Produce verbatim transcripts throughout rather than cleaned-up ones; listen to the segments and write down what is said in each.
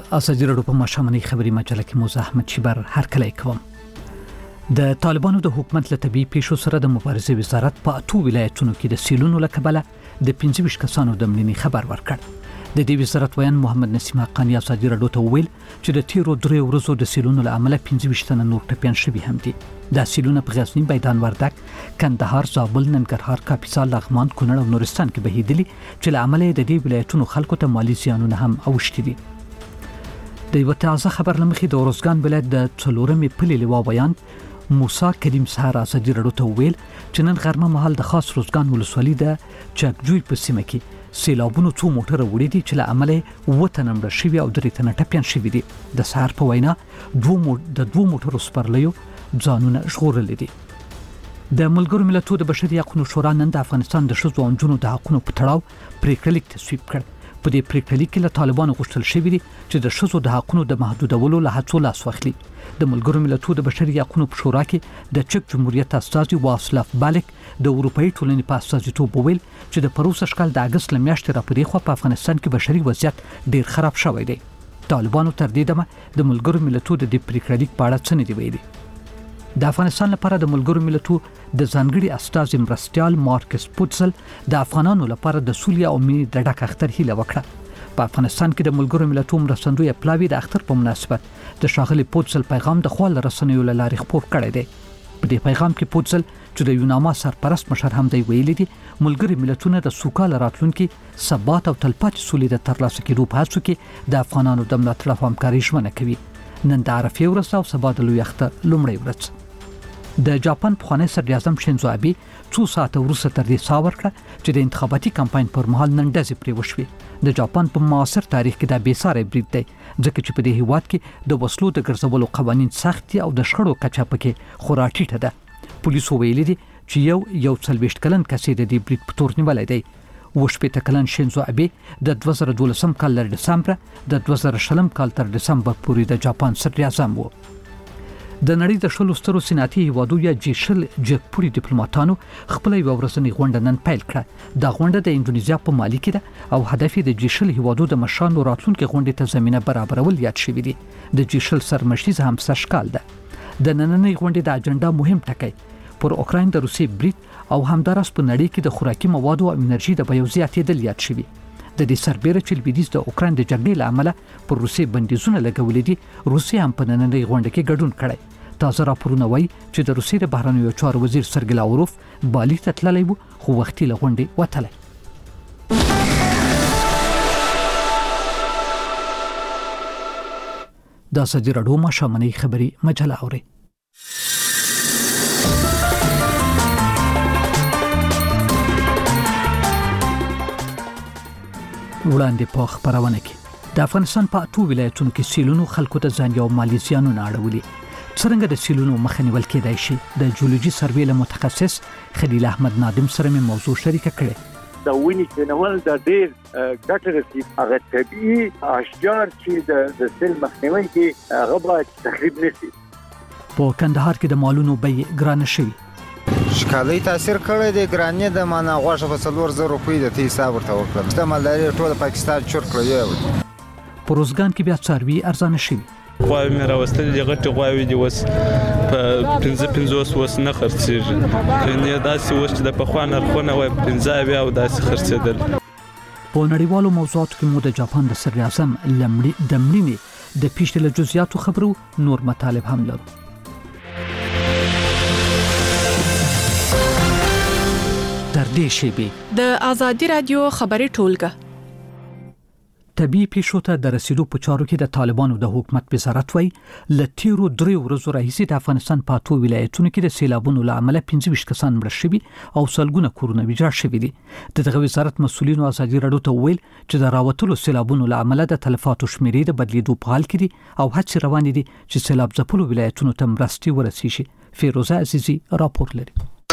ازادي راډیو په مشامنۍ خبري مجله کې موزه احمد شیبر هر کله کوم. د طالبانو د حکومت له طبي پیښو سره د مبارزې وزارت په اته ولایتونو کې د سیلونو له کبله د پنځه ویشت کسانو د مړینې خبر ورکړ. د دې وزارت ویان محمد نسیم حقانی ازادي راډیو ته ویل چې د تیرو درې ورځو د سیلونو له امله پنځه ویشت تنه نور ټپیان شوي هم دي. دا سیلونه په غزنی، میدان وردک، کندهار، زابل، ننګرهار، کاپیسا، لغمان، کونړ او نورستان کې بهیدلي چې له امله د دې ولایتونو خلکو ته مالی زیانونه هم اوښتي دي. د یو تازه خبر لمخې د ورزګان ولایت د څلورمې پلې لوا بیان موسی کریم سهار ازادي راډیو ته ویل چې نن غرمه مهال د خاص روزګان ولسوالۍ د چکجوی په سیمه کې سیلابونو څو موټر وړي دي چې له امله وته نمبر شوی او درې تنه ټپیان شوي دي. د سهار په وینا دوه مو د دوه موټرو سپرلیو ځانونه ژغورلي دي. د ملګرو ملتونو د بشري حقوقو شورا نن د افغانستان د ښځو او نجونو د حقوقو په تړاو پریکړه لیک تصویب کړ. په دې پریکړه لیک کې له طالبانو غوښتل شوی دی چې د ښځو د حقوقو د محدودولو له هڅو لاس واخلي. د ملګرو ملتونو د بشري حقوقو په شورا کې د چک جمهوریت استازي واسلاف بالک د اروپאי ټولنې په استازیتوب وویل چې د پروسه شکل د اگست له میاشتې راپورې خو په افغانستان کې بشري وضعیت ډیر خراب شوی دی. طالبانو تر دې دمه د ملګرو ملتونو د دې پریکړه لیک په اړه څه نه دی ویلي. د افغانستان لپاره د ملګرو ملتونو د ځانګړي استازي مرستيال مارکس پوتسل د افغانانو لپاره د سولې او مینې د ډک اختر هیله وکړه. په افغانستان کې د ملګرو ملتونو مرستندوی پلاوی د اختر په مناسبت د شاغلي پوتسل پیغام د خپل رسنیو له لارې خپور کړی دی. په دې پیغام کې پوتسل چې د یوناما سرپرست مشر هم دی ویلي دي ملګري ملتونه د سوکاله راتلونکي ثبات او تلپاتې سولې د ترلاسه کېدو په هڅو کې د افغانانو د ملاتړ او همکارۍ ژمنه کوي. نن د عرفې ورځ او سبا د لوی اختر لومړۍ ورځ. د جاپان پخوانی صدر اعظم شینزو ابي څو ساعته وروسته تر دې سا ورکړه چې د انتخاباتي کمپاین پر مهال نن ډزې پرې وشوې. د جاپان په معاصر تاریخ کې دا بې ساری برید دی ځکه چې په دې هیواد کې د وسلو د ګرځولو قوانین سخت دي او د شخړو کچه پکې خورا ټیټه ده. پولیسو ویلي دي چې یو یو څلوېښت کلن کس د دې برید په تور نیولی دی. اووه شپېته کلن شینزو ابي د دوه زره دولسم کال له ډسمبره د دوه زره شلم کال تر ډسمبر پورې د جاپان صدر اعظم و. د نړۍ د شلو سترو صنعتي هیوادو یا جی شل جګپوړي ډیپلوماټانو خپل یو ورځنی غونډه نن پیل کړه. دا غونډه د انډونیزیا په مالي کې ده او هدف یې د جی شل هیوادو د مشرانو راتلونکي غونډې ته زمينه برابرول یاد شوی دی. د جی شل سرمشیز هم سشکال ده. د نننۍ غونډې د اجنډا مهم ټکی پر اوکراین د روسي برید او همدارس په نړۍ کې د خوراکي موادو او انرژي د بیو زیاتېدل یاد شوی. د دې سربېره چې لویدیځ د اوکراین د جګړې له امله پر روسي بندیزونه لګولې دي. روسي هم په نننۍ غونډه کې ګډون کړی. تازه راپورونه وایي چې د روسیې د بهرنیو چارو وزیر سرګی لاوروف بالي ته تللی و خو وختي له غونډې وتلی. د ازادي راډیو مشامنۍ خبري مجله اورئ. وړاندې په خبرونه کې د افغانستان په اته ولایتونو کې سیلونو خلکو ته ځان یو مالی زیانونه اړولي. څرنګه د سیلونو مخه نیول کېدای شي د جیولوژي سروې له متخصص خلیل احمد نادم سره مې موضوع شریکه کړې. د ونې کېنول د ډېر ګټه رسي. هغه طبیعي اشجار چې د سیل مخنیوي کې هغه باید تخریب نشي. په کندهار کې د مالونو بیې ګرانه شوي. شکالي تاثیر کړی دی. ګرانې د معنا غوښه په څلور زره روپۍ د تی حساب ورته وکړم. د مالداري ټول پاکستان چور کړی. په روزګان کې بیا څاروي ارزانه شوي. غواوې مې راوستلې دي غټې غواوې دي اوس په پنځه پنځوس اوس نه خرڅېږي. یعنې داسې اوس چې د پخوا نرخونه وای پنځه اویا او داسې خرڅېدل. په نړیوالو موضوعاتو کې مو د جاپان د صدر اعظم د مړینې د پیښې له جزئیاتو خبرو نور مطالب هم لرو. تر دې شیبې د ازادي راډیو خبري ټولګه طبي پیښو ته د رسیدو په چارو کې د طالبانو د حکومت وزارت وایي له تیرو درې ورځو راهیسې د افغانستان په اته ولایتونو کې د سیلابونو له امله پنځه ویشت کسان مړه شوي او سلګونه کورونه ویجاړ شوي دي. د دغه وزارت مسؤلینو ازادي راډیو ته وویل چې د راوتلو سیلابونو له امله د تلفاتو شمیرې د بدلیدو په حال کې دي او هڅې روانې دي چې سیلاب ځپلو ولایتونو ته مرستې ورسیږي. فیروزه عزیزي راپور لري. نم او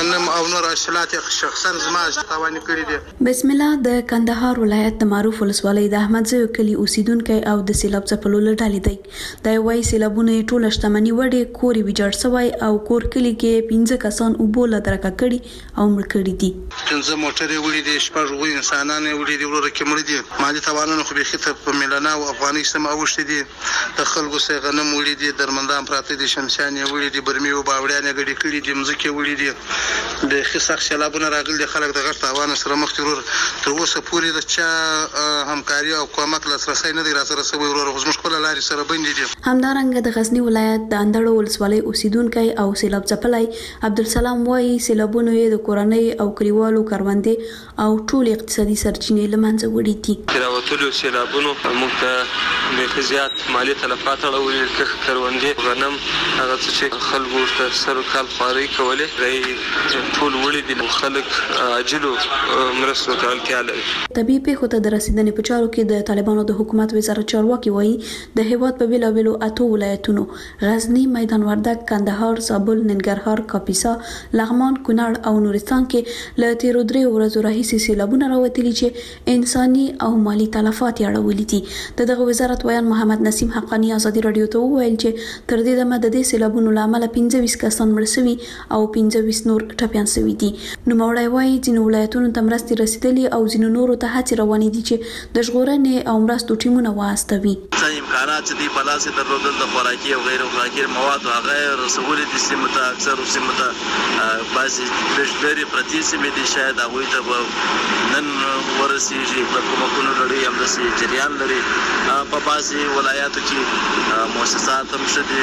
او نور حاصلات شخصا زما تاوان کړی دي. بسم الله. د کندهار ولایت د معروف ولسوالۍ د احمدزی کلی اوسیدونکو او د سیلاب ځپلو لړۍ دی. د وای سیلابونه ټوله شتمنۍ وړي کوري ویجاړ شوی او کور کلی کې پنځه کسان اوبو له درکه کړي او مړ کړي دي. پنځه موټرې وړي دي، شپږ غوي انسانان وړي دي، ورته کې مړ دي. مالي توانونه خو به خته په میلانا او افغاني سم اوښتي دي. د خلکو سره غنم وړي دي، درمندان پراته دي، شمشانې وړي دي، برمي او باوړیانه غړي کړي دي، مزکه وړي دي. د خسخ سیلابونه راغلي دي، خلک د غټ توان سره مخ تر تر اوسه پورې د چا همکاري او کومک لاسرسي نه دی راځره سوي ورور غوښمش کول لاري سره بندي دي. همدارنګه د غزنی ولایت د اندړو ولسوالۍ اوسیدونکو او سیلاب ځپلای عبدالسلام وایي سیلابونه د کورنۍ او کلیوالو کروندې او ټول اقتصادي سرچینې لمنځه وړي دي. راوتلو سیلابونو موږ ته د زیات مالی تلفات اړولې کخ کروندې غنم هغه چې خلکو ورته سر کال خواري کولې غي ټول وړي دي. خلک عاجلو مرستو ته اړتیا لري. طبي پیښو ته د رسیدنې په چارو کې د طالبانو د حکومت وزارت چارواکي وایي د هیواد په بیلابیلو اتو ولایتونو غزنی، میدان وردګ، کندهار، زابل، ننګرهار، کاپیسا، لغمان، کونړ او نورستان کې له تیرو درې ورځو راهیسې سیلابونه راوتلي چې انساني او مالی تلفات یې اړولي دي. د دغه وزارت ویان محمد نسیم حقانی ازادي رادیو ته وویل چې تر دې دمه د دې سیلابونو له امله پنځه ویشت کسان مړ شوي او پنځه ویشت نور ټپیان شوي دي. نوموړی وایي ځینو ولایتونو ته مرستې رسیدلي او ځینو نورو ته هڅې روانې دي چې د ژغورنې او مرستو ټیمونه واستوي. ځینې امکانات چې دوی په لاس یې درلودل د خوراکي او غیر خوراکي موادو هغه یې رسولي دي سیمو ته. اکثرو سیمو ته بعضې لږ لرې پرتې سیمې دي، شاید هغوی ته به نن ورسېږي. د کومکونو لړۍ همداسې جریان لري. په بعضې ولایاتو کې مؤسسات هم ښه دي،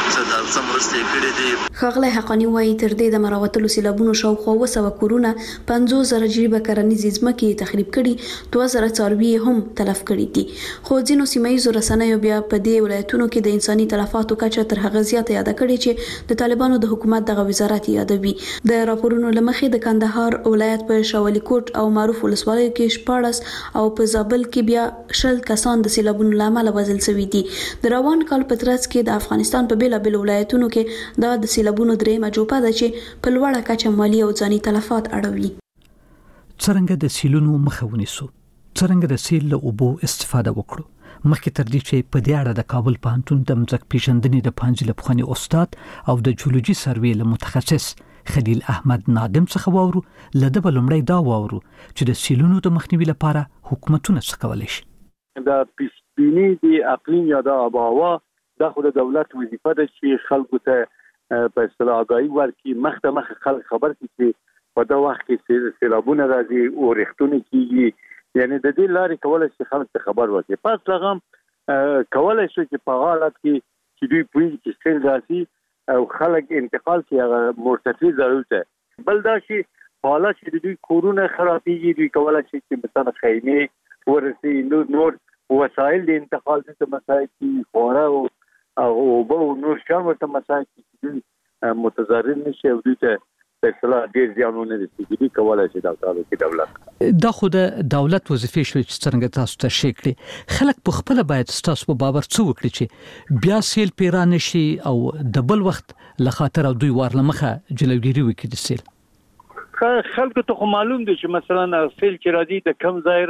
څه څه مرستې یې کړې دي. ښاغلی حقاني وایي تر دې دمه راوتلو سیلابونو شاوخوا اووه سوه کورونه، پنځوس زره جریبه کرنیزې ځمکې تخریب کړي، دوه زره څاروي هم تلف کړي دي. خو ځینو سیمهییزو رسنیو بیا په دې ولایتونو کې د انساني تلفاتو کچه تر هغه زیاته یاده کړې چې د طالبانو د حکومت دغه وزارت یادوي. د راپورونو له مخې د کندهار ولایت په شاولي کوټ او معروف ولسوالیو کې شپاړس او په زابل کې بیا شل کسان د سیلابونو له امله وژل شوي دي. د روان کال په ترڅ کې د افغانستان په بیلابیلو ولایتونو کې دا د سیلابونو درېیمه جوپه ده چې په لوړه کچه مالي او ځاني تلفات اړوي. څرنګه د سیلونو مخه ونیسو، څرنګه د سیل له اوبو استفاده وکړو. مخکې تر دې چې په دې اړه د کابل پوهنتون د ځمکې پیژندنې د پوهنځي له پخواني استاد او د جیولوژي سروې له متخصص خلیل احمد نادم څخه واورو، له ده به لومړی دا واورو چې د سیلونو د مخنیوي لپاره حکومتونه څه کولی شي. د پیشبیني د اقلیم یا د آب و هوا دا خو د دولت وظیفه ده چې خلکو ته په اصطلاح آګاهي ورکړي، مخ ته مخ خلک خبر کړي چې په دا وخت کې سیلابونه راځي او ریښتونه کیږي. یعنی د دې لارې کولای شي خلک ته خبر ورکړي. پس لغم کولای شي چې په حالت کې چې دوی پوهیږي چې سیل راځي او خلک انتقال کوي هغه مرتفع ځایونو ته. بل دا چې په حالت چې د دوی کورونه خرابېږي، دوی کولای شي چې مثلا خیمې ورسي، نور وسایل د انتقال ته مساعد کړي، خواړه او اوبه او نور شیان ورته مساعد کړي چې دوی متضرر نشي او دوی ته په اصطلاح ډېر زیانونه رسېږي. کولای شي دا کار وکړي دولت. دا خو د دولت وظیفې شوې چې څرنګه تاسو ته شي کړي. خلک په خپله باید ستاسو په باور څه وکړي چې بیا سیل پرې را نه شي او د بل وخت له خاطر او دوی وار له مخه جلوګیري وکړي د سیل. خلکو ته خو معلوم دی چې مثلا سیل چې راځي د کم ځای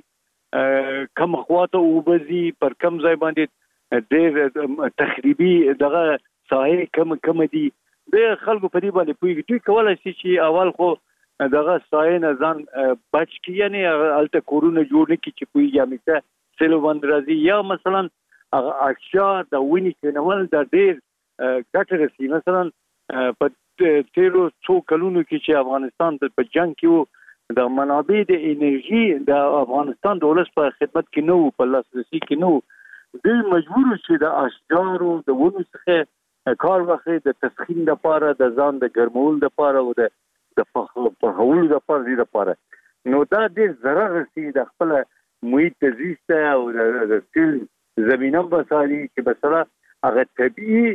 راځي، کم خواته اوبه ځي، پر کم ځای باندې ډېر تخریبي دغه ساحې کم کم دي. د خلکو په دې باندې پوهېږي. دوی کولای شي چې اول خو دغه ساحې نه ځان بچ کړي، یعنې هلته کورونه جوړ نه کړي چې پوهېږي همیشه سیلو باندې راځي. یا مثلا هغه اشیا د ونې کېنول دا ډېر ګټه رسي. مثلا په تیرو څو کلونو کې چې افغانستان په جنګ کې و، د منابع د انرژي د افغانستان د ولس په خدمت کې نه و، په لاسرسي کې نه و. دوی مجبور چې د اشجارو د ونو څخه کار واخلي د تسخین لپاره، د ځان د ګرمولو لپاره او د د پخولو لپاره دې لپاره. نو دا ډېر ضرر رسي د خپل محیط زیست او د سیل زمینه بساري چې مثلا هغه طبیعي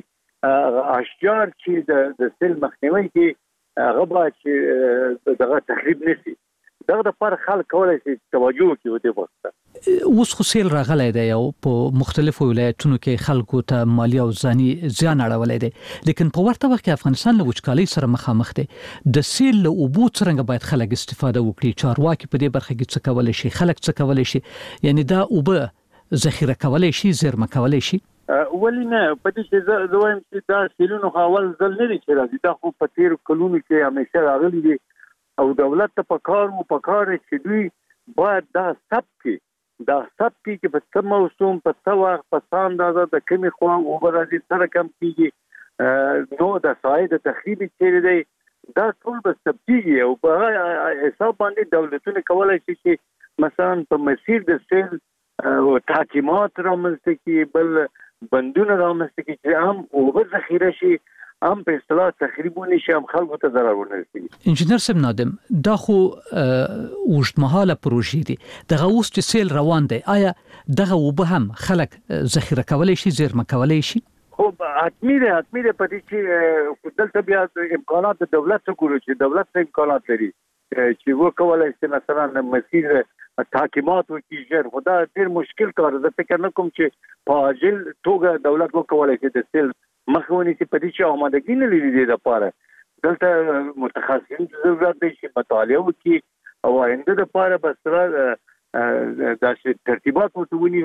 اشجار چې د د سیل مخنیوي کې هغه باید چې دغه تخریب نشي. دغه لپاره خلک کولای شي توجه وکړي دې وخت اوس خو سیل راغلی دی او په مختلفو ولایتونو کې خلکو ته مالی او ځاني زیان اړولی دی لیکن په ورته وخت کې افغانستان له وچکالۍ سره مخامخ دی د سیل له اوبو څرنګه باید خلک استفاده وکړي چارواکي په دې برخه کې څه کولی شي خلک څه کولی شي یعنی دا اوبه ذخیره کولی شي زیرمه کولی شي ولې نه په دې چې زه وایم چې دا سیلونو اول ځل نه دي چې راځي دا خو په تیر کلونو کې همیشه راغلي دي او دولت ته په کار او په کار چې دوی باید دا ثبت دا سب کی چې په څه موسم په څه وخت په څه اندازه د کمی خوا او برازي سره کم کیږي نو د سایه د تخریب چیرې دی دا ټول به ثبتيږي او په حساب باندې دولتونه کولای شي چې مثلا په مسیر د سیل او تحکیمات رامنځته کی بل بندونه رامنځته کی چې هم او ذخیره شي هم په اصطلاح تخریبونه شي هم خلکو ته ضرر ورسوي. انجنیر سم نادم دا خو اوږدمهاله پروژې دي دغه اوس چې سیل روان دی آیا دغه وب هم خلک ذخیره کولای شي زیرمه کولای شي؟ خو حتمی ده حتمی ده په دې چې دلته بیا امکانات د دولت څخه ګورو چې دولت څخه امکانات لري چې وکولای شي مثلا مسیر تحکیمات وکړي ژر خو دا ډېر مشکل کار ده فکر نه کوم چې په عاجل توګه دولت وکولای شي د سیل مخونی چې په دې چې آمادګي نه لري د لپاره دلته متخصصین ضرورت دی چې مطالعه وکړي او آینده د لپاره بسره د ترتیبات وټونی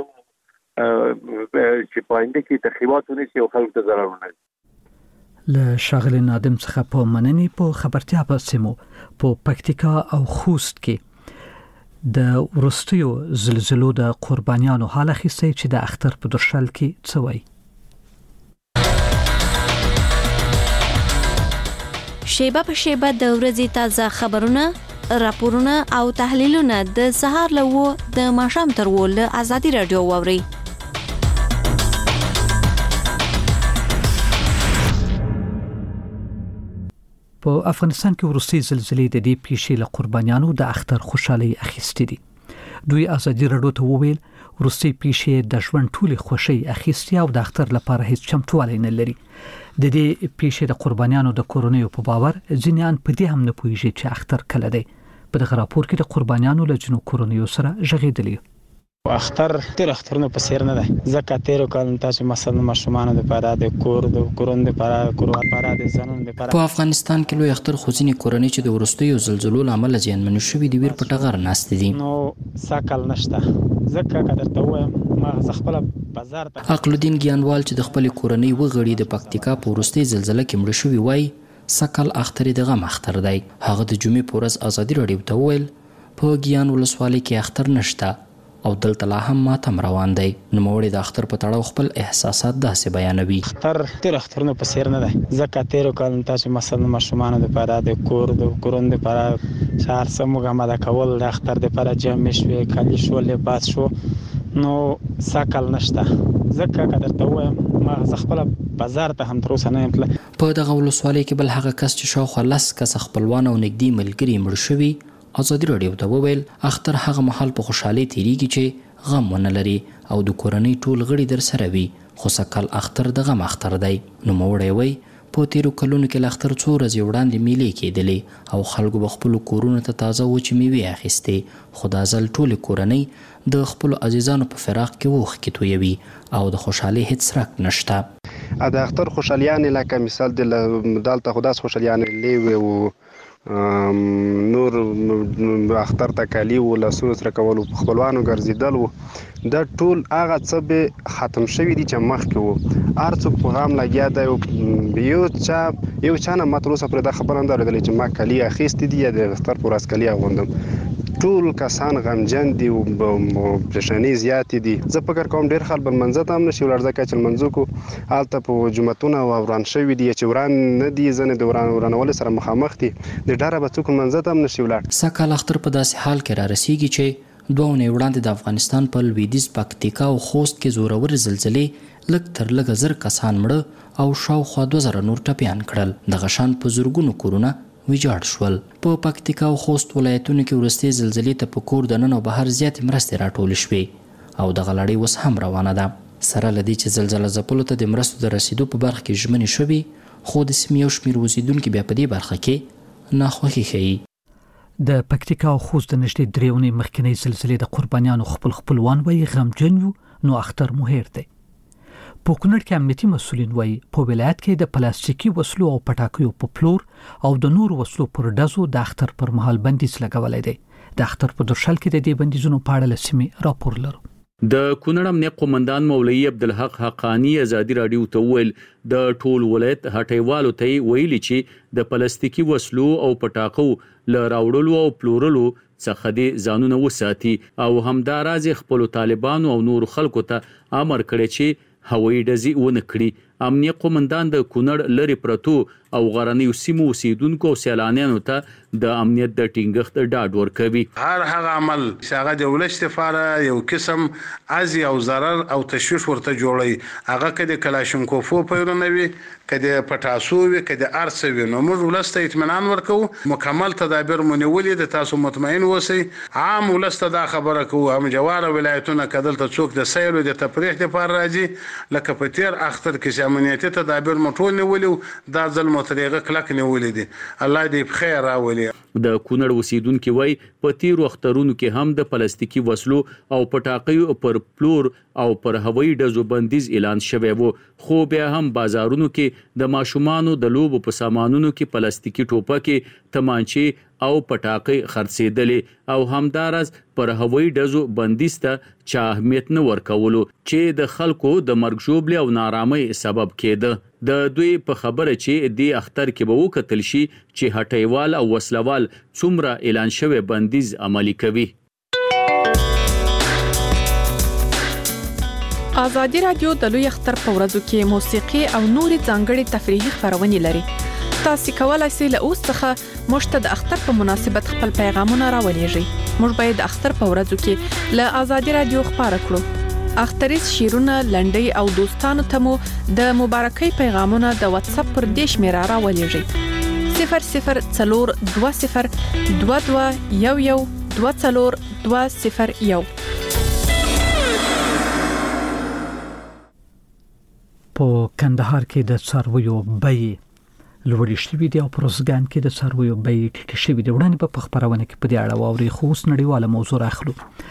چې په آینده کې تخریبات ونشي او خلکو ته ضرر ونه رسوي. له شاغل نادم څخه په مننې په خبرتیا په سیمو په پکتیکا او خوست کې د ورستیو زلزلو د قربانیانو حال اخیستی چې د اختر په درشل کې څه وایي. شیبه په شیبه د ورځې تازه خبرونه، راپورونه او تحلیلونه د سهار له و د ماښام تر و له ازادي رادیو واوري. په افغانستان کې ورستي زلزلې د دې پیښې له قربانیانو د اختر خوشحالي اخیستې دي. دوی ازادي رادیو ته وویل ورستي پیښې د ژوند ټولي خوشي اخیستې او د اختر لپاره هیڅ چمتووالی نه لري. د دې پیښې د قربانیانو د کورونیو په باور ځینیان په دې هم نه پوهیږي چې اختر کله دی. په دغه راپور کې د قربانیانو له جنو کورونیو سره ژغېدلي. اختر تیر اخترونه په سیر نه ده ځکه تیر کال تاسو مثلا ماشومان د پاره د کور د کورون د پاره کور پاره د زنون د پاره په افغانستان کې لوی اختر خوځینی کورنۍ چې د ورستیو زلزلو لامل زیانمن شوې دي ویر په ټغر ناست دي نو ساکل نشته ځکه کډر ته وایم ما خپل بازار ته عقل الدین ګیانوال چې د خپل کورنۍ وغړي د پکتیکا په ورستي زلزلې کې مړ شوی وای ساکل اختر دغه مختر دی. هغه د جمعې پورز ازادي رادیو ته ویل په ګیان ولسوالۍ کې اختر نشته او دلته لا هم ماتم روان دی. نوموړي د اختر په تړاو خپل احساسات داسې بیانوي. اختر تیر اخترونه په سیر نه ده ځکه تیر کال تاسو مثلا ماشومان د پاره د کور د کورون د پاره شهر سموګه ماده کول د اختر د پاره جمع شوي کلی شو لباس شو نو ساکل نشته ځکه کډر ته وایم ما خپل بازار ته هم تر اوسه نه یم. په دغه ولسوالۍ کې بل هغه کس چې شاوخوا لس کس خپلوان او نږدې ملګري مړ شوي ازادي رادیو ته وویل اختر هغه محل په خوشحالي تیریږي چې غم ونه لري او د کورنۍ ټول غړي در سره وي خو سکل اختر د غم اختر دی. نوموړی وایي په تیرو کلونو کې له اختر څو ورځې وړاندې میلې کېدلې او خلکو به خپلو کورونو ته تازه وچې میوې اخیستې خو دا ځل ټولې کورنۍ د خپلو عزیزانو په فراق کې اوښکې تویوي او د خوشحالۍ هیڅ څرک نشته. د اختر خوشحالیانې لکه مثال د دلته خو داسې خوشحالیانې لیوې و نور اختر ته کالي و لاسونو سره کول په خپلوانو ګرځېدل و دا ټول هغه څه به ختم شوي دي چې مخکې وو هر څوک په غم لګیا دی. یو چا یو چا نه ما تر اوسه پرې دا خبره نه ده اورېدلې چې ما کالي اخیستې دي یا د اختر په ورځ کالي اغوندم. ټول کسان غمجن دي او پریشانۍ زیاتې دي. زه فکر کوم ډېر خلک به لمانځه ته هم نشي ولاړ ځکه چې لمانځو کو هلته په جوماتونه وران شوي دي چې وران نه دي ځینې د وران ورانولو سره مخامخ دي د ډاره به څوک لمانځه ته هم نشي ولاړ. سږ کال اختر په داسې حال کې را رسیږي چې دوه اونۍ وړاندې د افغانستان په لویدیځ پکتیکا او خوست کې زورور زلزلې لږ تر لږه زر کسان مړه او شاوخوا دوه زره نور ټپیان کړل. دغه شان په زرګونو کورونه ویجاړ شول. په پکتیکا او خوست ولایتونو کې ورستي زلزلې ته په کور دننه او بهر زیاتې مرستې راټولې شوې او دغه لړۍ اوس هم روانه ده. سره له دې چې زلزله ځپلو ته د مرستو د رسیدو په برخه کې ژمنې شوې خو د سیمې یو شمېر اوسیدونکي بیا په دې برخه کې ناخوښي ښیي. د پکتیکا او خوست د نږدې دریونی مخکنی زلزلې د قربانیانو خپل خپلوان وایي غمجن یو نو اختر مو هیر دی. په کونړ کې امنیتي مسؤلین وایي په ولایت کې د پلاستیکي وسلو او پټاکیو په پلور او د نور وسلو پر ډزو د اختر پر مهال بندیز لګولای دی. د اختر په درشل کې د دې بندیزونو په اړه لسمي راپور لرو. د کونړ امنیت قومندان مولوی عبدالحق حقانی ازادي رادیو ته ویل د ټول ولایت هټیوالو ته ویلي چې د پلاستیکي وسلو او پټاکو ل راوړلو او پلورلو څخه د ځانونه وساتي او همداراز خپل طالبانو او نور خلکو ته امر کړی چې هوایي ډزې ونه کړي. امنیت قومندان د کونړ لری پرتو او غرنیو سیمو اوسیدونکو او سیلانیانو ته د امنیت د ټینګښت ډاډ ورکوي. هر هغه عمل چې هغه د ولست لپاره یو قسم ازي او ضرر او تشویش ورته جوړي، هغه کده کلاشینکوفو پیرنوي، کده پټاسو وي، کده ارسوي، نو موږ ولست اطمینان ورکو، مکمل تدابیر مونولې د تاسو مطمئن اوسئ. عام ولست دا خبره کوو هم جواره ولایتونه کدل ته څوک د سیل او د تفریح لپاره راځي، لکه په تیر اختر کې امنیتي تدابیر مټول نیولیو، دا ځل متریغه کلک نیولې دي. الله دې بخیر راولي. د کونړ اوسیدونکو وای په تیر وختونو کې هم د پلاستیکي وسلو او پټاقیو پر پلور او پر هوایي ډزو بندیز اعلان شوی وو، خو بیا هم بازارونو کې د ماشومانو د لوبو په سامانونو کې پلاستیکي ټوپکې، تمانچې او پټاقې خرڅېدلې او همدارز پر هوایي ډزو بندیز ته چا اهمیت نه ورکولو چې د خلکو د مرګ ژوبلې او نارامۍ سبب کېده. د دوی په خبره چې د اختر کې به وکتل شي چې هټیوال او وسلوال څومره اعلان شوی بندیز عملی کوي. ازادي رادیو د لوی اختر په ورځو کې موسیقي او نوري ځانګړي تفریحي خبرونه لري. تاسو کولای شئ له اوس څخه مشته د اختر په مناسبت خپل پیغامونه راولېږئ. موږ باید د اختر په ورځو کې له ازادي رادیو خبره کړو. اختریز شیرونه، لنډۍ او دوستانو ته مو د مبارکۍ پیغامونه د واتس اپ پر دیش میرا راولېږئ. صفر صفر څلور دوه صفر دوه دوه یو یو دوه څلور دوه صفر یو. په کندهار کې د څارویو بیې لوړې شوې دي او په روزګان کې د څارویو بیې ټیټې شوې دي. وړاندې په خبرونه کې په دې اړه واوري، خو اوس نړیواله موضوع راخلو.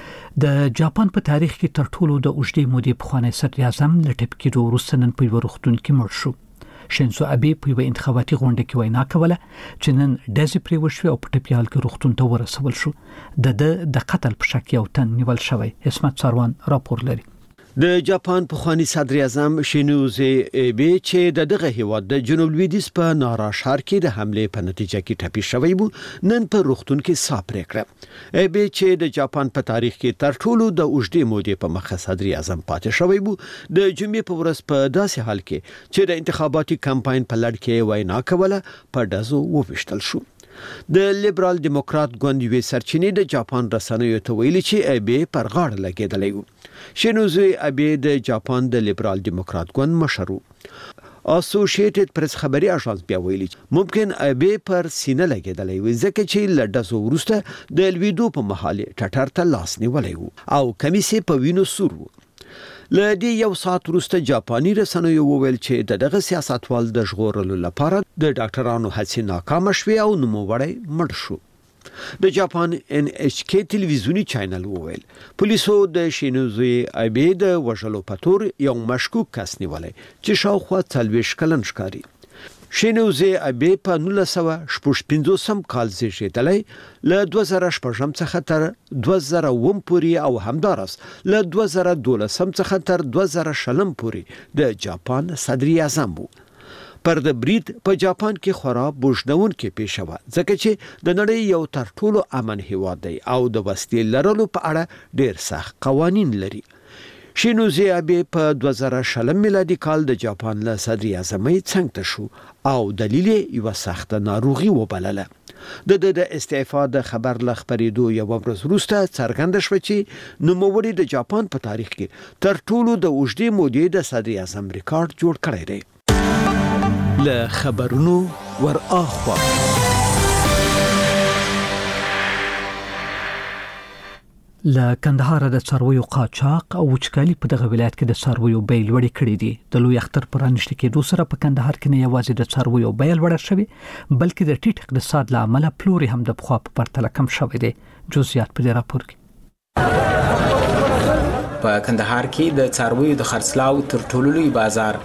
د جاپان په تاریخ کې تر ټولو د اوږدې مودې پخوانی صدر اعظم له ټپ کېدو وروسته نن په یوه روغتون کې مړ شو. شینزو ابي په یوه انتخاباتي غونډه کې وینا کوله چې نن ډزې پرې وشوې او په ټپي حال کې روغتون ته ورسول شو. د د د قتل په شک یو تن نیول شوی. اسمت ساروان راپور لري. د جاپان پخوانی صدر اعظم شینزو ابي چې د دغه هیواد د جنوب لویدیځ په نارا ښار کې د حمله په نتیجه کې ټپي شوی وو، نن په روغتون کې ساه پرې کړه. ابي چې د جاپان په تاریخ کې تر ټولو د اوږدې مودې په مخه صدر اعظم پاتې شوی وو، د جمعې په ورځ په داسې حال کې چې د انتخاباتي کمپاین په لړ کې وینا کوله په ډزو وویشتل شو. د لیبرال دیموکرات ګوند یوې سرچینې د جاپان رسنیو ته ویلي چې ابي پر غاړه لګېدلی وو. شینزو ابي د جاپان د لیبرال دیموکرات ګوند مشر وو. اسوسییټډ پریس خبري اژانس بیا ویلي ممکن ابي پر سینه لګېدلی وي ځکه چې له ډزو وروسته د لویدو په مهال ټټر ته لاس نیولی وو او کمیسې په وینو سور وو. له دې یو ساعت وروسته جاپاني رسنیو وویل چې د دغه سیاستوال د ژغورلو لپاره د ډاکټرانو هڅې ناکامه شوې او نوموړی مړ شو. د جاپان ان ایچ کې ټلویزیونی چینل وویل پولیسو د شینزو ابي د وژلو په تور یو مشکوک کس نیولای چې شاوخوا څلوېښت کلن ښکاري. شینزو ابي په نولس سوه شپږ پنځوسم کال زیږېدلی، له دوه زره شپږم څخه تر دوه زره اووم پورې او همدارس له دوه زره دولسم څخه تر دوه زره شلم پورې د جاپان صدر اعظم وو. پر د برید په جاپان کې خورا بوجنونکې پیښه وه ځکه چې د نړۍ یو تر ټولو امن هیواد دی او د وسلې لرلو په اړه ډیر سخت قوانین لري. شینزو ابي په دوه زره شلم میلادي کال د جاپان له صدر اعظمۍ څنګ ته شو او دلیل یې یوه سخته ناروغي وبلله. د د استعفا د خبر له خپرېدو یو ورځ وروسته څرګنده شوه چې نوموړي د جاپان په تاریخ کې تر ټولو د اوږدې مودې د صدر اعظم ریکارډ جوړ کړی دی. له خبرونو ور اخوا له کندهار د څارویو قاچاق او وچکالي په دغه ولایت کې د څارویو بیې لوړې کړې دي. د لوی اختر پرانشته کې دوسره په کندهار کې نه یوازې د څارویو بیې لوړه شوې بلکې د ټیټ اقتصاد له امله پلوري هم د پخوا په پرتله کم شوی دی. جزئیات په دې راپور کې. په کندهار کې د څارویو د خرڅلاو تر ټولو لوی بازار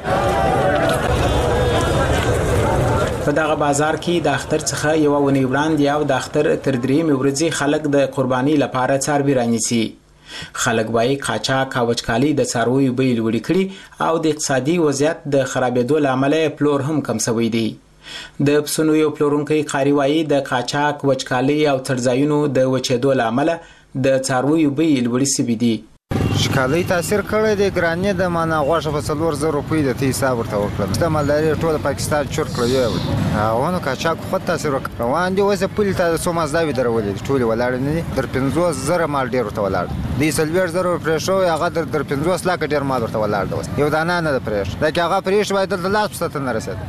په دغه بازار کې د اختر څخه یو ونی وړاندې او د اختر تر درېیمې ورځې خلک د قرباني لپاره څاروي رانیسي. خلک وايي قاچاق او وچکالي د څارویو بیې لوړې کړي او د اقتصادي وضعیت د خرابېدو له امله پلور هم کم شوی دی. د پسونو یو پلورونکی قاری وايي د قاچاق وچکالي او ترځایونو د وچېدو له امله د څارویو بیې لوړې شوي دي. شکالي تاثیر کړی دی. ګرانې د معنا غوښه په څلور زره روپۍ د تی حساب ورته وکړم. د مالداري ټول پاکستان چور کړی او نو قاچاق خو تاثیر وکړ. روان دي اوس په لته څو مازداوی درولې ټول ولاړ نه دي. در پنځوس زره مال ډیر ورته ولاړ دی. سلویر زره پرې شو هغه در در پنځوس لاک ډیر مال ورته ولاړ دی. یو دانه نه د پرېش دا کې هغه پرېش باید د لاس پسته نه رسید.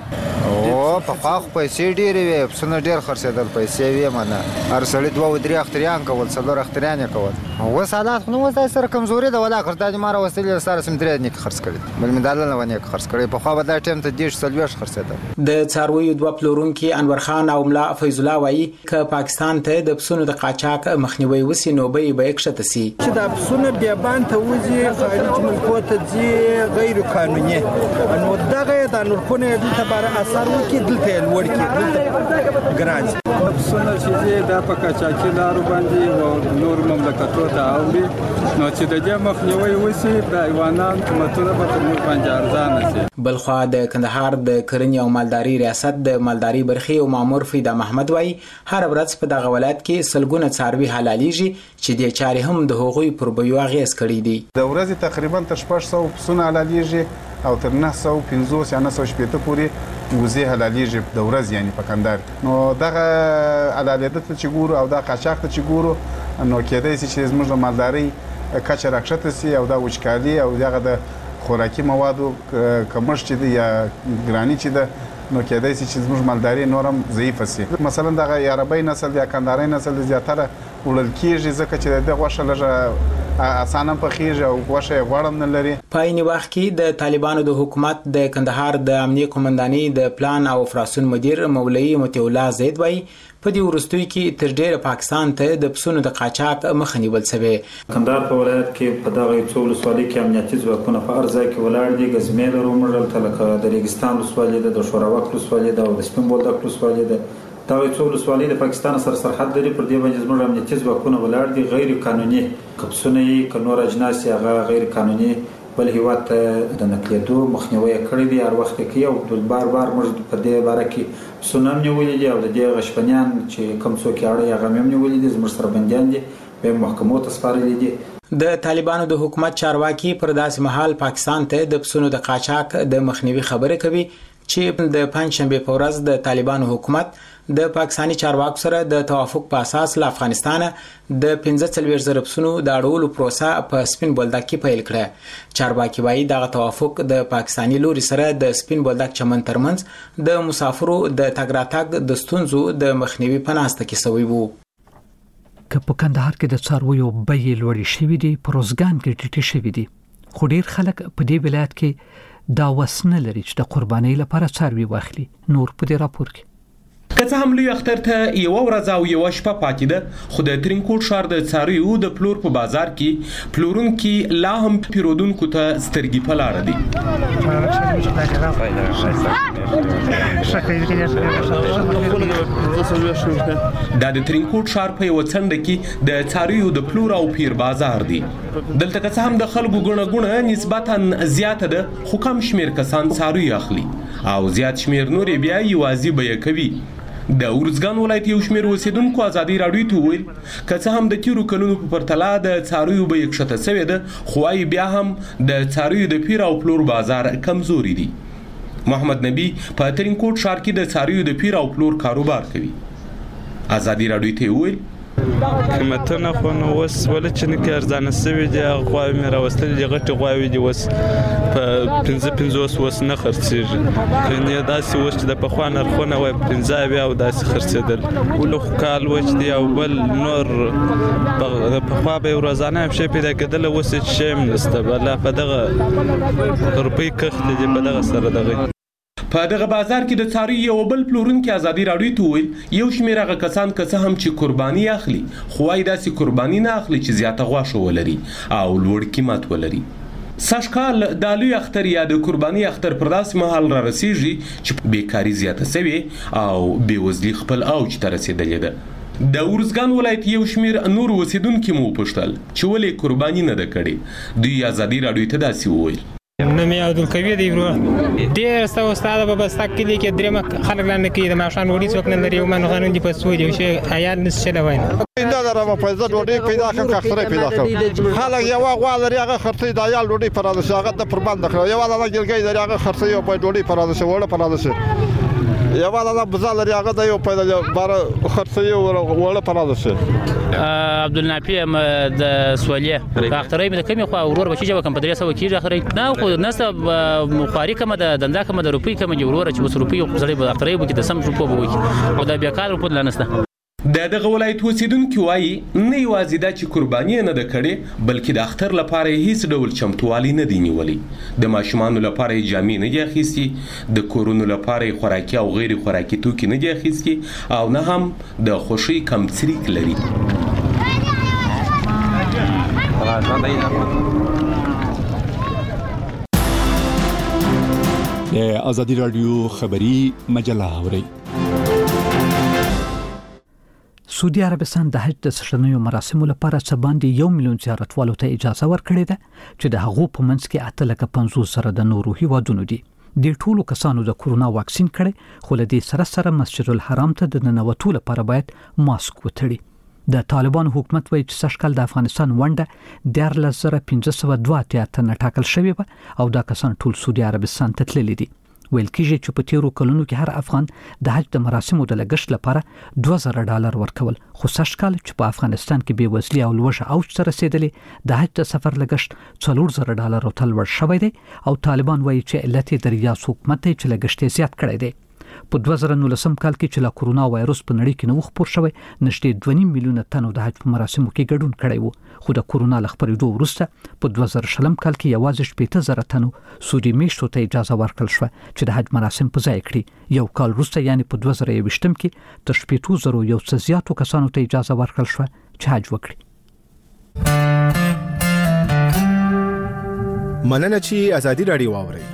او په خاخ پیسې ډېرې وي پسونه ډېر خرڅېدل پیسې وي معنا هر سړی دوه درې اختریان کول څلور اختریان کول. اوس حالات خو نو سره کمزوري ده ولا خرڅ د مار وسیله سره سم درې نه خرڅ کړي بل مدال نه ونه خرڅ کړي. په خو به دا ټیم ته دیش سلويش خرڅېدل. د څارویو دوه پلورونکي انور خان او ملا فیض الله وایي ک پاکستان ته د پسونو د قاچاق مخنیوي وسی نو به به کښته سي چې د پسونو بیابان ته وځي خارج ملکو ته ځي غیر قانوني نو دغه د نورکونه د تبار اثر وکي دلته لوړ کی دلته ګران پسونه چې د پکاچاکي لارو باندې او نور مملکتونو ته اوري نو چې د دې مخنیوي وسی د حیوانات قیمتونه په موږ باندې ارزانه شي. بلخوا د کندهار د کرنې او مالداري ریاست د مالداري برخې او مامور فیدا محمد وای هر ورځ په دغه ولایت کې سلګونه څاروي حلاليږي چې د چاري هم د هغوی پر بیو اغیز کړی دی. د ورځې تقریبا تر شپږ سوه پسونه حلاليږي او تر نه سوه پنځوس یا نه سوه شپېته پورې وزې حلاليږي د ورځ یعنی په کندهار. نو دغه حلالېدل چې ګورو او دا قاچاق ته چې ګورو نو کېدای شي چې زموږ د مالداري کچه راکښته سي او دا وچکالي او دغه د خوراکي موادو کمښت چې دی یا ګراني چې ده نو کېدای شي چې زموږ مالداري نورم ضعیفه سي. مثلا دغه عربی نسل یا کندهاري نسل زیاتره وړل کېږي ځکه چې د غوښه لږه اسانه پخېږي او غوښه یې غوړ هم نه لري. په عین وخت کې د طالبانو د حکومت د کندهار د امنیه قومندانۍ د پلان او فراسون مدیر مولوي مطیع الله زید وایي په دې وروستیو کې تر ډیره پاکستان ته د پسونو د قاچاق مخه نیول شوی. کندهار په ولایت کې په دغه څو ولسوالۍ کې امنیتي ځواکونه په هر ځای کې ولاړ دي. ګزمې لرو موږ تلکه د ریګستان ولسوالۍ د شوراوک ولسوالۍ د د سپین بولدک ولسوالۍ د دا څو ولسوالۍ د پاکستان سره سرحد لري. پر دې باندې زموږ امنیتي ځواکونه ولاړ دي غیر قانوني کپسونه یې ک نور اجناس هغه غیر قانوني بل هیواد ته د نقلیدو مخنیوي کړی دی. هر وخت کې یو بار بار موږ په دې باره کې سونم نیولې دي او د دې غشپنیان چې کم څوک اړه هغه هم نیولې دي زموږ سره بنديان دي به محکمو ته سپارلې دي. د طالبانو د حکومت چارواکي پر داسې مهال پاکستان ته د پسونو د قاچاق د مخنیوي خبره کوي چې د پنځشنبه په ورځ د طالبانو حکومت د پاکستاني چارواکو سره د توافق په اساس له افغانستان د پنځه څلوېښت زره پسونو د اړولو پروسه په سپین بولدک کې پیل کړه. چارواکي وایي دغه توافق د پاکستاني لوري سره د سپین بولدک چمن ترمنځ د مسافرو د تګ راتګ د ستونزو د مخنیوي په ناسته کې شوی وو. که په کندهار کې د څارویو بیې لوړې شوې دي پروزګان کې ټیټې شوې دي خو ډیر خلک په دې ولایت کې دا وسنه لري چې د قربانۍ لپاره څاروي واخلي. نور په دې راپور کې که څه هم لوی اختر ته یو ورځ او یو شپه پاتې ده خو د ترینکوټ ښار د څارویو د پلور په بازار کې پلورونکي لا هم پیرودونکو ته سترګې په لاره دي. دا د ترینکوټ ښار په یو څنډه کې د څارویو د پلور او پیر بازار دی. دلته که څه هم د خلکو ګڼه ګوڼه نسبتا زیاته ده خو کم شمیر کسان څاروي اخلي او زیات شمیر نور بیا یوازې بیه کوي. د ورزګان ولایت یو شمیر اوسیدونکو ازادي راډیو ته وویل که څه هم د تیرو کلونو په پرتله د څارویو بیې کښته شوې ده خو وايي بیا هم د څارویو د پیر او پلور بازار کمزوري دي. محمد نبی په ترینکوټ ښار کې د څارویو د پیر او پلور کاروبار کوي. ازادي راډیو ته وویل قیمتونه خو نو اوس ولې چې نه کې ارزانه سوي دي غواوې مې راوستلې دي غټې غواوې دي اوس په پنځه پنځوس اوس نه خرڅېږي یعنې داسې اوس چې د پخوا نرخونه وای پنځه اویا او داسې خرڅېدل ولو خو کال و چې دی او بل نور د پخوا به یو روزانه هم شی پیدا کېدله اوس هېڅ شی هم نشته بله په دغه روپۍ کښتې دي په دغه سره دغه په دغه بازار کې د څاروي یو بل پلورونکي ازادي راډیو ته وویل یو شمېر هغه کسان که څه هم چې قرباني اخلي خو وایي داسې قرباني نه اخلي چې زیاته غوښه ولري او لوړ قیمت ولري. سږکال د لوی اختر یا د قرباني اختر پر داسې مهال را رسیږي چې بیکاري زیاته سوې او بېوزلي خپل اوج ته رسېدلې ده. د ارزګان ولایت یو شمېر نور اوسېدونکي مو وپوښتل چې ولې قرباني نه ده کړې. دوی ازادي راډیو ته داسې وویل نو مې عبدالقوي دی ورو ډېر ستا استاد په بستا کلي کې درېمه خلک لاندې کوي د ماښام ډوډۍ څوک نه لري عمان قانون دي په سود یو شی عیال نس چلی وای نه دلته به پیدا ډوډۍ پیدا کړم کاخترې پیدا کړم خلک یو غوا لري هغه خرڅي د عیال ډوډۍ پراده شي هغه د پربند کړو یو والا ګلګۍ لري هغه خرڅي او په ډوډۍ پراده شي وړه پراده شي یو والا بزال لري هغه د یو په بار خرڅي وړه پراده شي. عبدالنافي د سوالیه اخترای مې د کمی خو ورور بچی جوه کم په درې سو کېږي اخترای نه خو نسته مخاري کمه د دنده کمه د روپۍ کمه ورور چې وس روپۍ خو زړې به اخترای به کې د سم روپو به وي او د بیا کال روپو نه نسته. د دغه ولایت اوسېدونکي وایي نه یوازې دا چې قرباني نه ده کړې بلکې د اختر لپاره یې هیڅ ډول چمتووالی نه دی نیولی. د ماشومانو لپاره یې جامې نه دي اخیستي د کورونو لپاره یې خوراکي او غیر خوراکي توکي نه دي اخیستي او نه هم د خوښۍ کمڅریک لري. د ازادي راډیو خبري مجله اورئ. سعودي عربستان د حج د سشنیو مراسمو لپاره څه باندې یو میلیون زیارتوالو ته اجازه ورکړې ده چې د هغو په منځ کې اته لکه پنځوس سره د نورو هیوادونو دي. د ټولو کسانو د کورونا واکسین کړي خو له دې سره سره مسجد الحرام ته د ننوتو لپاره باید ماسک وتړي. د طالبانو حکومت وایي چې سږکال د افغانستان ونډه دیارلس زره پنځه سوه دوه اتیا تنه ټاکل شوې وه او دا کسان ټول سعودي عربستان ته تللي دي. ویل کېږي چې په تیرو کلونو کې هر افغان د حج د مراسمو د لګښت لپاره دوه زره ډالر ورکول خو سږکال چې په افغانستان کې بېوزلي او لوږه اوج ته رسېدلې د حج د سفر لګښت څلور زره ډالر ته لوړ شوی دی او طالبان وایي چې علت یې د ریاض حکومت دی چې لګښت یې زیات کړی دی. په دوه زره نولسم کال کې چې لا کورونا وایرس په نړۍ کې نو خپور شوی نږدې دوه نیم میلیونه تنو د حج په مراسمو کې ګډون کړی وو خو د کورونا له خپرېدو وروسته په دوه زره شلم کال کې یوازې شپېته زره تنو سعودي میشتو ته اجازه ورکړل شوه چې د حج مراسم په ځای کړي. یو کال وروسته یعنې په دوه زره یوویشتم کې تر شپېتو زرو یو څه زیاتو کسانو ته اجازه ورکړل شوه چې حج وکړي. مننه چې ازادي راډیو واورئ.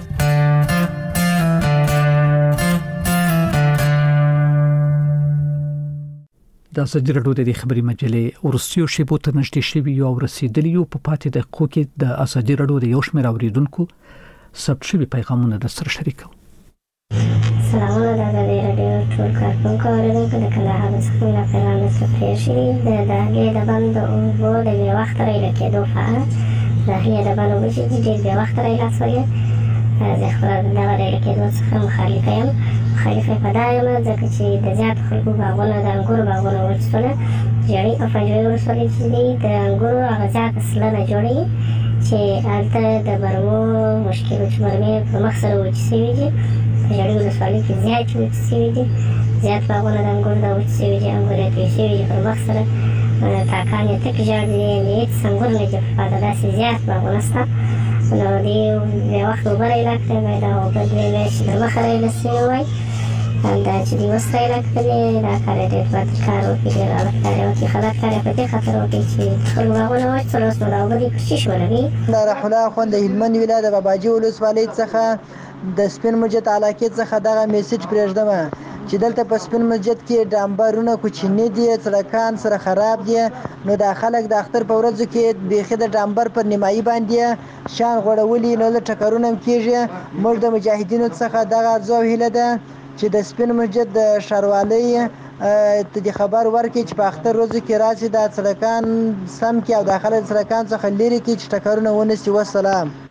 د ازادي راډیو د خبري مجلې ورسیو شیبو ته نشته شوی یو رسیدلی یو په پاتې دقیقو کې د ازادي راډیو د یو شمېر اوریدونکو ثبت شوی پیغامونه د سره شریکو. سلامونه د ازادي راډیو ټول کارکونکو اوریدونکو د کندهار څخه مې پیغام درته شوی د دهګې د بند اوبو د بې وخته رایله کېدو په اړه دهګې د بند اوبو چې ډېر بې وخته رایله شوې زه خپله د دغه رایله کېدو څخه مخالفه یم. مخالفه په دا یم ځکه چې د زیاتو خلکو باغونه د انګورو باغونه وچ شوله. ژړۍ او پنجوایي ولسوالۍ چې دی د انګورو هغه زیاته سلنه جوړوي چې هلته د برمو مشکل چې برمې په مخ سره وچې شوي دي. په ژړۍ ولسوالۍ کې زیاتې وچې شوي دي زیات باغونه د انګورو دا وچې شوي دي انګور یې توی شوي دي پر مخ سره تاکان یې تک ژړ دي هېڅ انګور نه دي پاته داسې زیات باغونه شته. نو دې بې وخته اوبه رایله کړې باید دا اوبه دوې میاشتې د مخه رایله شوې وای دا چې دوی اوس رایله کړې دا کار یې ډېر بد کار وکړي ډېر غلط کار یې وکړي غلط کار یې په دې خاطر وکړي چې د خلکو باغونه وچ شول اوس نو دا اوبه دوی په شیش ولګوي. دا رحم الله اخوند د هلمند ولایت د باباجي ولسوالۍ څخه د سپین مسجد علاقې څخه دغه میسج پرېږدم چې دلته په سپین مسجد کې ډامبرونه کوچني دي سړکان سره خراب دي نو دا خلک د اختر په ورځو کې بیخي د ډامبر پر نیمایي باندې شان غوړولي نو د ټکرونه هم کېږي. موږ د مجاهدینو څخه دغه ارزو او هیله ده چې د سپین مسجد د ښاروالۍ ته د خبر ورکړي چې په اختر ورځو کې راشي دا سړکان سم کړي او د خلک سړکان څخه لرې کړي چې ټکرونه ونه شي. والسلام.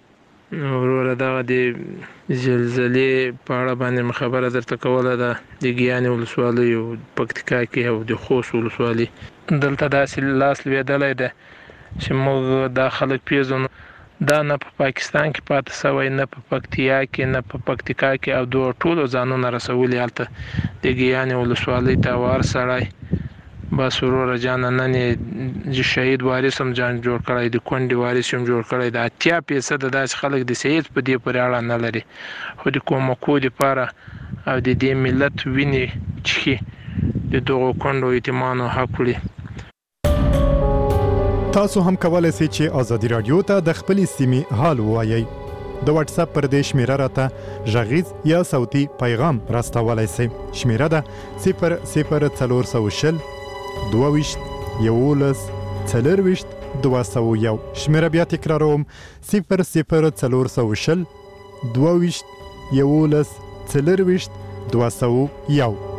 وروره دغه د زلزلې په اړه باندې خبره درته کوله ده د ګیانې ولسوالۍ او پکتیکا کې او د خوست ولسوالۍ دلته داسې لاس لوېدلی ده چې موږ دا خلک پیژنو دا نه په پاکستان کې پاتې سوی نه په پکتیا کې نه په پکتیکا کې او دوه ټولو ځانونه رسولي هلته د ګیانې ولسوالۍ ته وار سړی بس وروره جانه نن یې شهید وارث هم جان جوړ کړی د کونډې وارث هم جوړ کړی د اتیا فیصده داسې خلک د سید په دې پورې اړه نه لري خو د کومکو دپاره او د دې ملت وینې څښي د دغو کونډو یتیمانو حق وړي. تاسو هم کولای شئ چې ازادي رادیو ته د خپلې سیمې حال ووایئ. د واتس اپ پر دې شمیره راته غږیز یا صوتي پیغام راستولی شئ. شمیره ده صفر صفر څلور سوه شل دوه ویشت یولس څلور ویشت دوه سوه یو. شمیره بیا تکراروم صفر صفر څلور سوه شل دوه ویشت یولس څلور ویشت دوه سوه یو.